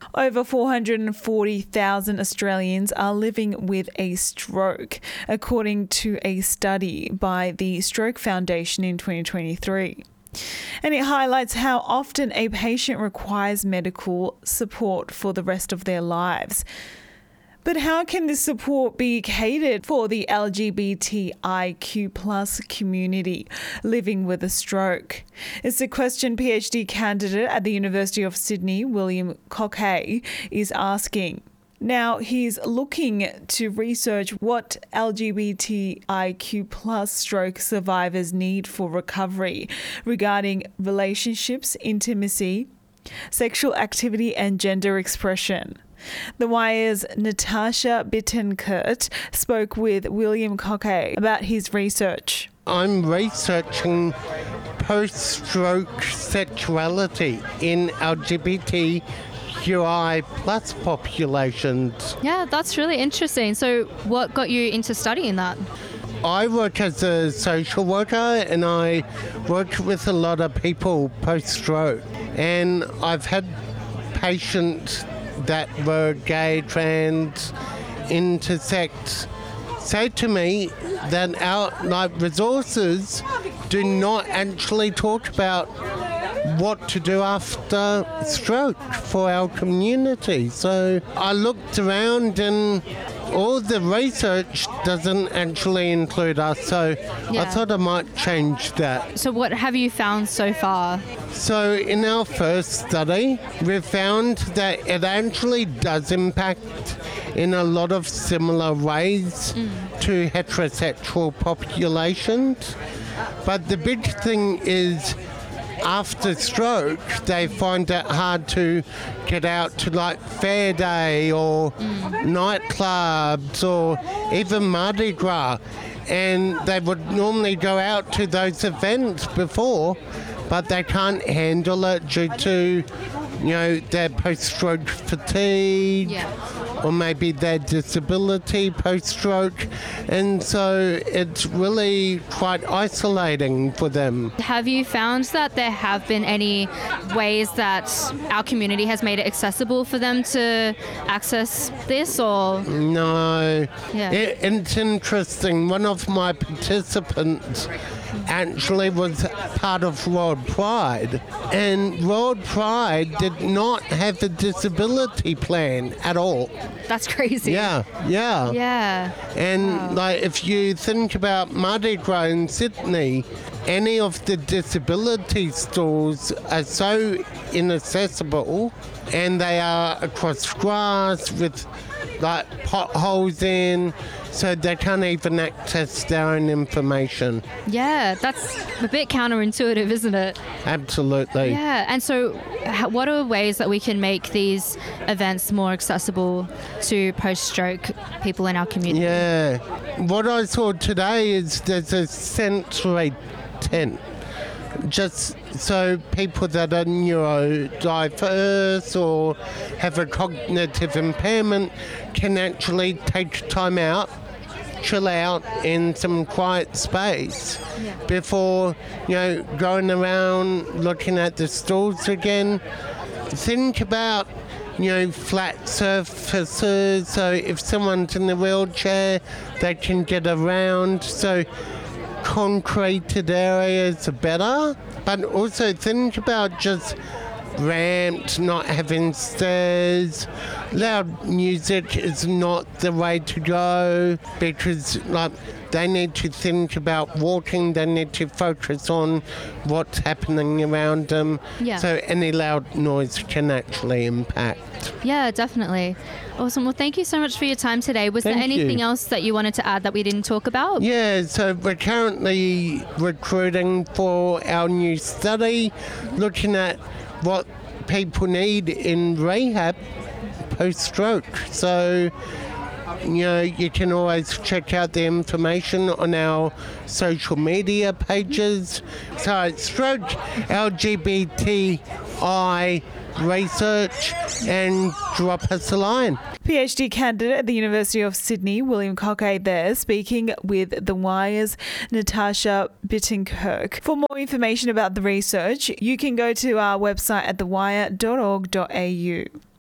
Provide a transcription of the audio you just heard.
Over 440,000 Australians are living with a stroke, according to a study by the Stroke Foundation in 2023. And it highlights how often a patient requires medical support for the rest of their lives. But how can this support be catered for the LGBTIQ plus community living with a stroke? It's a question PhD candidate at the University of Sydney, William Cockay, is asking. Now, he's looking to research what LGBTIQ plus stroke survivors need for recovery regarding relationships, intimacy, sexual activity and gender expression. The Wire's Natasha Bittencourt spoke with William Cockay about his research. I'm researching post-stroke sexuality in LGBTQI plus populations. Yeah, that's really interesting. So what got you into studying that? I work as a social worker and I work with a lot of people post-stroke. And I've had patients that were gay, trans, intersex say to me that our resources do not actually talk about what to do after stroke for our community. So I looked around and all the research doesn't actually include us, so I thought I might change that. So what have you found so far? So in our first study, we found that it actually does impact in a lot of similar ways to heterosexual populations. But the big thing is after stroke, they find it hard to get out to like Fair Day or nightclubs or even Mardi Gras. And they would normally go out to those events before, but they can't handle it due to, their post-stroke fatigue. Or maybe their disability post-stroke, and so it's really quite isolating for them. Have you found that there have been any ways that our community has made it accessible for them to access this, or? No. It's interesting. One of my participants actually was part of World Pride, and World Pride did not have a disability plan at all. That's crazy. Yeah. And if you think about Mardi Gras in Sydney, any of the disability stores are so inaccessible, and they are across grass with potholes in, so they can't even access their own information. Yeah, that's a bit counterintuitive, isn't it? Absolutely. Yeah, and so what are ways that we can make these events more accessible to post-stroke people in our community? Yeah. What I saw today is there's a sensory tent, just so people that are neurodiverse or have a cognitive impairment can actually take time out, chill out in some quiet space before, going around looking at the stalls again. Think about, flat surfaces, so if someone's in a wheelchair, they can get around. So concreted areas are better, but also think about just ramps, not having stairs. Loud music is not the way to go, because they need to think about walking, they need to focus on what's happening around them. So any loud noise can actually impact. Yeah, definitely. Awesome. Well, thank you so much for your time today. Was there anything else that you wanted to add that we didn't talk about? Yeah, so we're currently recruiting for our new study, looking at what people need in rehab post-stroke. So, you can always check out the information on our social media pages. So it's Stroke LGBTI Research, and drop us a line. PhD candidate at the University of Sydney, William Cockay there, speaking with The Wire's Natasha Bittencourt. For more information about the research, you can go to our website at thewire.org.au.